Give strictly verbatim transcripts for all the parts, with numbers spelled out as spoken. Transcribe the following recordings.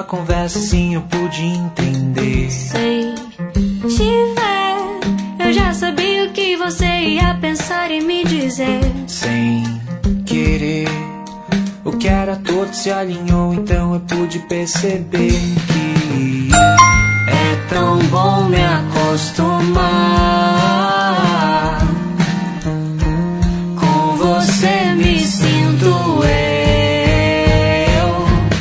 tua conversa, sim, eu pude entender. Sem te ver, eu já sabia o que você ia pensar e me dizer. Sem querer, o que era todo se alinhou, então eu pude perceber que é tão bom me acostumar. Com você me sinto eu.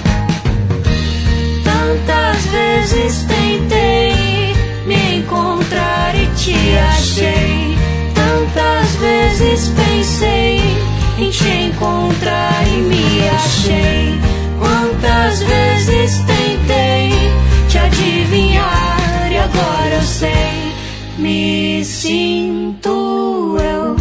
Tantas vezes tentei me encontrar e te achei. Tantas vezes pensei em te encontrar e me achei. Quantas vezes tentei te adivinhar e agora eu sei, me sinto eu.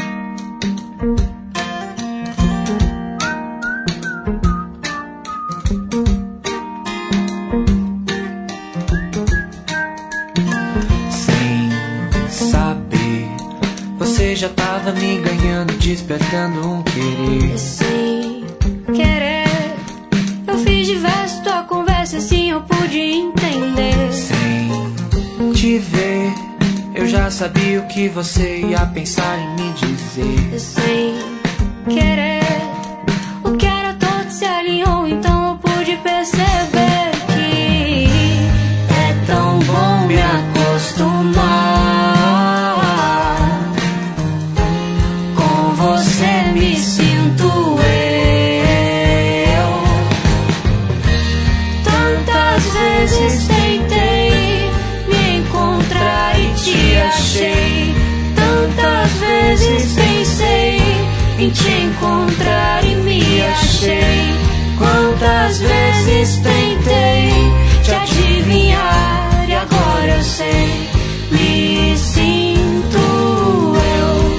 Sem saber, você já tava me ganhando, despertando um querer. Sem querer, eu fiz de verso tua conversa, assim eu pude entender. Sem te ver, eu já sabia o que você ia pensar em me dizer. Sem querer, o que era todo se alinhou, então eu pude perceber que é tão bom me acostumar. Com você me sinto eu. Tantas vezes tentei me encontrar e te achei. Tantas vezes pensei em te encontrar e me achei. Quantas vezes tentei te adivinhar e agora eu sei, me sinto eu.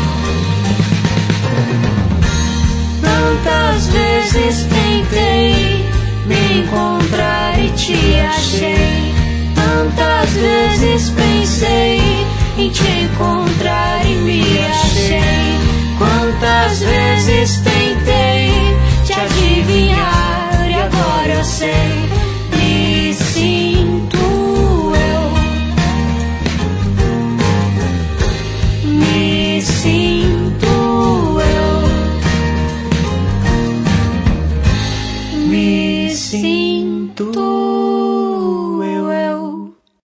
Tantas vezes tentei me encontrar e te achei. Tantas vezes pensei em te encontrar e me achei. Quantas vezes tentei te adivinhar e agora eu sei, me sinto eu. Me sinto eu. Me sinto